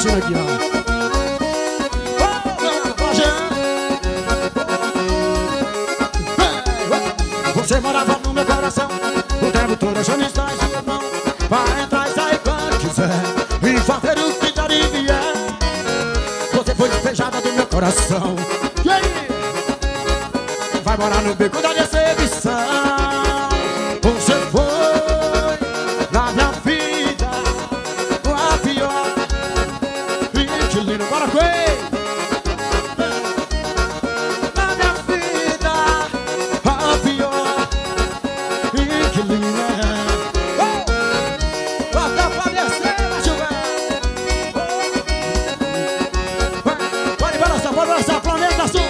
curtindo aqui, ó. Você morava no meu coração o tempo todo, eu já não está em sua mão. Vai entrar e sair quando quiser e fazer o que der e vier. Você foi despejada do meu coração. E aí? Vai morar no beco da decepção. Você foi na minha vida a pior. E que lindo, bora com ele. Na minha vida a pior. E que linda. Bota pra descer, vai chover. Pode balançar, planeta sua.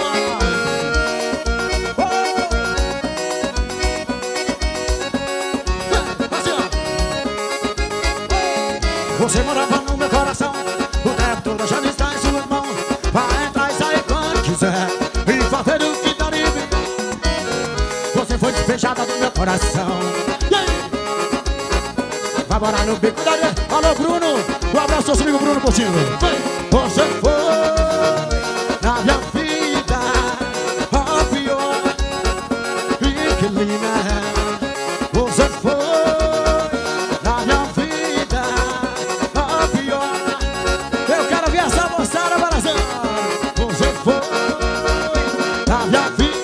Você morava no meu coração o tempo todo, já não está em sua mão. Vai entrar e sair quando quiser e fazer o que der e vier. Você foi despejada do meu coração. E aí? Vai morar no bico da areia. Alô, Bruno, um abraço ao seu amigo Bruno Coutinho. Você foi na minha vida a pior. E que linda é. Você foi na minha vida a pior. Eu quero ver essa moçada balançando. Você foi na minha vida.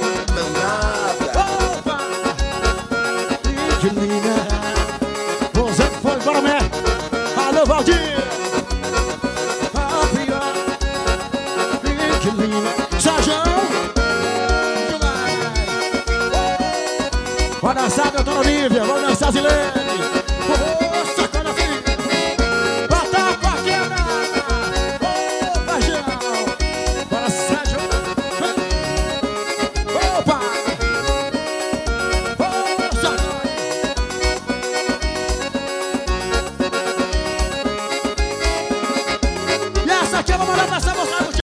Opa! E que linda é. Você foi, bora, Mé. Alô, Valdir. A pior. E que linda. Sajão. Vai dançar, doutora Olívia. Vamos dançar, Zilene.